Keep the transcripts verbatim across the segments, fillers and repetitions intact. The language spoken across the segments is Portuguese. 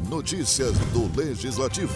Notícias do Legislativo.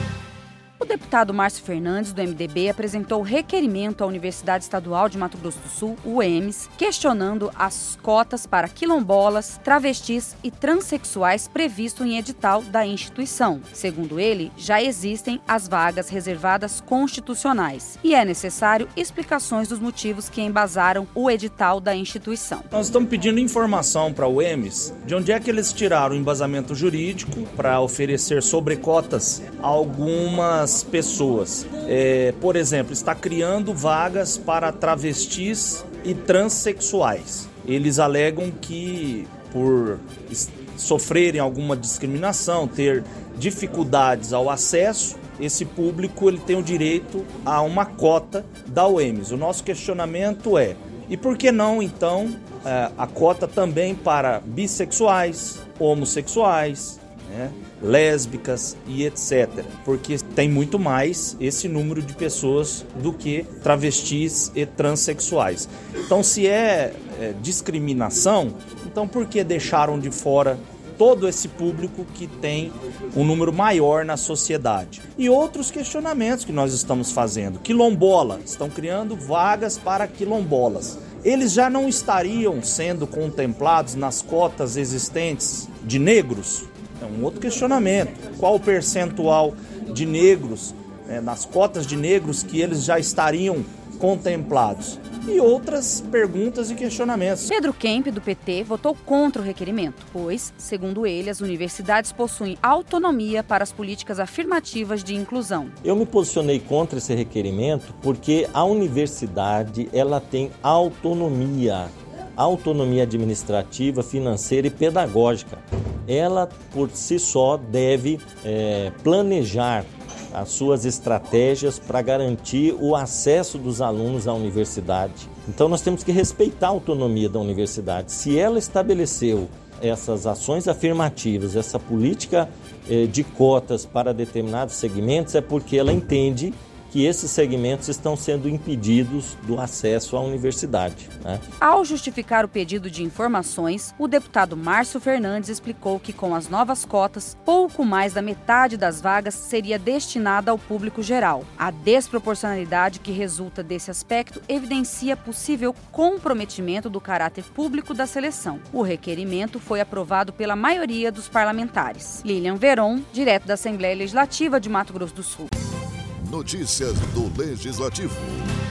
O deputado Márcio Fernandes, do M D B, apresentou requerimento à Universidade Estadual de Mato Grosso do Sul, U E M S, questionando as cotas para quilombolas, travestis e transexuais previsto em edital da instituição. Segundo ele, já existem as vagas reservadas constitucionais e é necessário explicações dos motivos que embasaram o edital da instituição. Nós estamos pedindo informação para a U E M S de onde é que eles tiraram o embasamento jurídico para oferecer sobrecotas a algumas pessoas. É, por exemplo, está criando vagas para travestis e transexuais. Eles alegam que por sofrerem alguma discriminação, ter dificuldades ao acesso, esse público ele tem o direito a uma cota da U E M S. O nosso questionamento é, e por que não então a cota também para bissexuais, homossexuais, né, lésbicas e etcétera. Porque tem muito mais esse número de pessoas do que travestis e transexuais. Então, se é, é discriminação, então por que deixaram de fora todo esse público que tem um número maior na sociedade? E outros questionamentos que nós estamos fazendo. Quilombola, estão criando vagas para quilombolas. Eles já não estariam sendo contemplados nas cotas existentes de negros? É um outro questionamento. Qual o percentual de negros, né, nas cotas de negros que eles já estariam contemplados? E outras perguntas e questionamentos. Pedro Kemp, do P T, votou contra o requerimento, pois, segundo ele, as universidades possuem autonomia para as políticas afirmativas de inclusão. Eu me posicionei contra esse requerimento porque a universidade ela tem autonomia, autonomia administrativa, financeira e pedagógica. Ela, por si só, deve é, planejar as suas estratégias para garantir o acesso dos alunos à universidade. Então, nós temos que respeitar a autonomia da universidade. Se ela estabeleceu essas ações afirmativas, essa política eh, de cotas para determinados segmentos, é porque ela entende que esses segmentos estão sendo impedidos do acesso à universidade, né? Ao justificar o pedido de informações, o deputado Márcio Fernandes explicou que com as novas cotas, pouco mais da metade das vagas seria destinada ao público geral. A desproporcionalidade que resulta desse aspecto evidencia possível comprometimento do caráter público da seleção. O requerimento foi aprovado pela maioria dos parlamentares. Lilian Veron, direto da Assembleia Legislativa de Mato Grosso do Sul. Notícias do Legislativo.